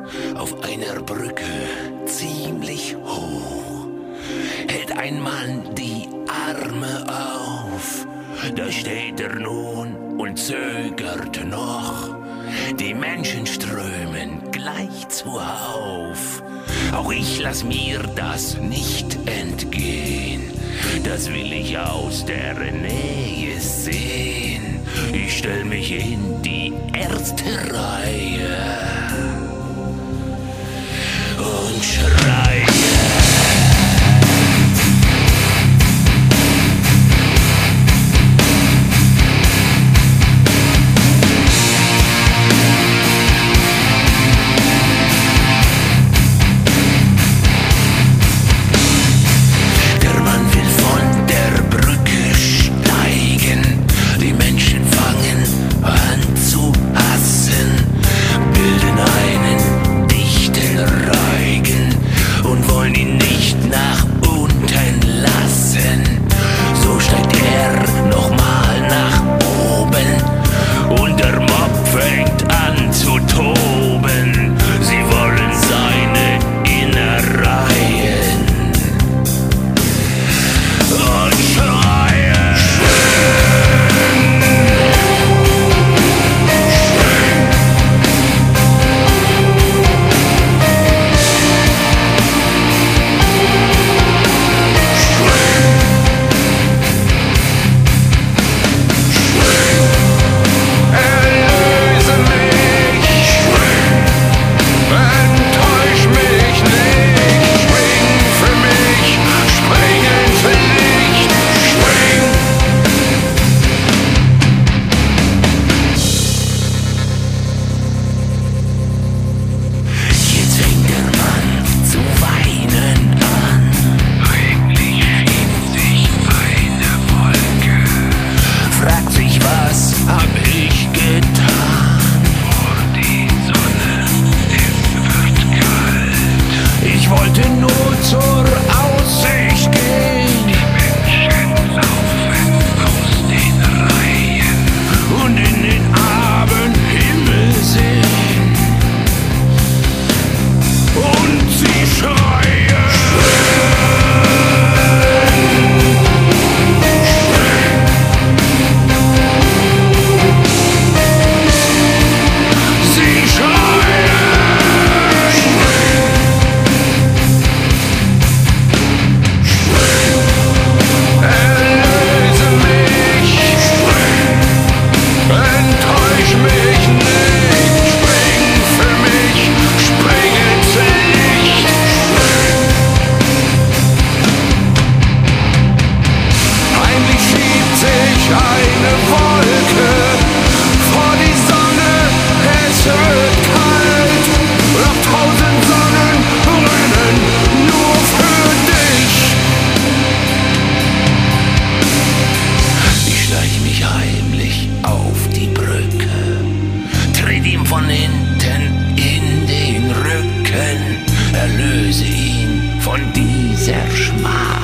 Auf einer Brücke, ziemlich hoch, hält ein Mann die Arme auf. Da steht er nun und zögert noch. Die Menschen strömen gleich zuhauf. Auch ich lass mir das nicht entgehen. Das will ich aus der Nähe sehen. Ich stell mich in die erste Reihe und schreie. Von hinten in den Rücken, erlöse ihn von dieser Schmach.